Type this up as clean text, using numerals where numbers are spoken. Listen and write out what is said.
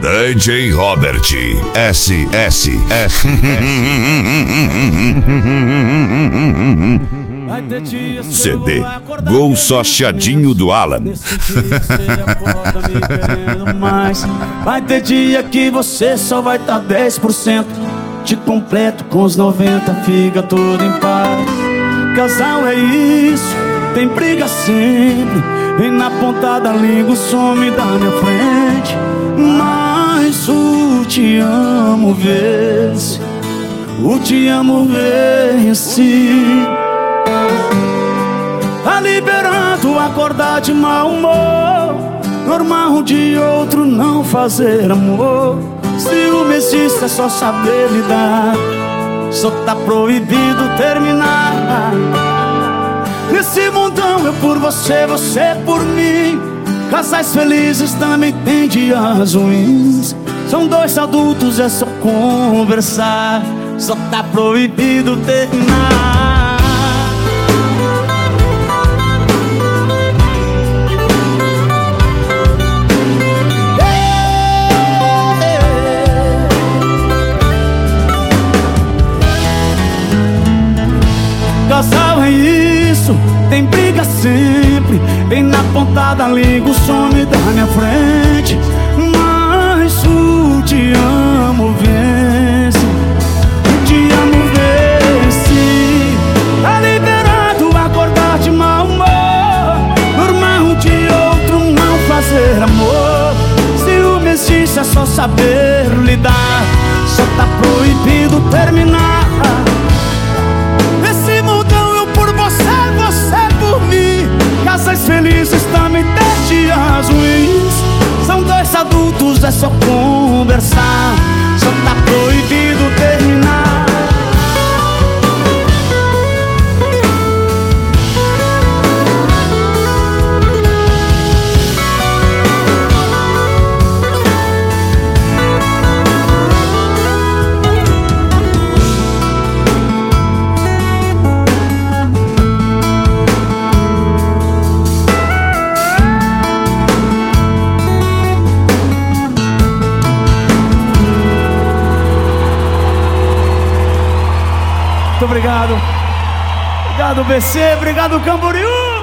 DJ Robert SSS. CD Gol Sochadinho do Alan. Vai ter dia que você só vai tá 10%. Te completo com os 90, fica tudo em paz. Casal é isso, tem briga sempre. Vem na ponta da língua, some da minha frente. Mas o te amo vence, o te amo vence. Tá liberando acordar de mau humor, normal um de outro não fazer amor. Ciúme existe, é só saber lidar, só tá proibido terminar. Nesse mundão eu por você, você por mim. Casais felizes também tem dias ruins. São dois adultos, é só conversar, só tá proibido terminar. Casal é isso, tem briga sempre. Vem na ponta da língua, some da minha frente. Mas o te amo vence, o te amo vence. Tá liberado acordar de mau humor, normal um de outro não fazer amor. Ciúme existe, é só saber lidar, só tá proibido terminar. Casais felizes também tem dias ruins. São dois adultos, é só conversar, só tá proibido terminar. Muito obrigado. Obrigado, BC. Obrigado, Camboriú.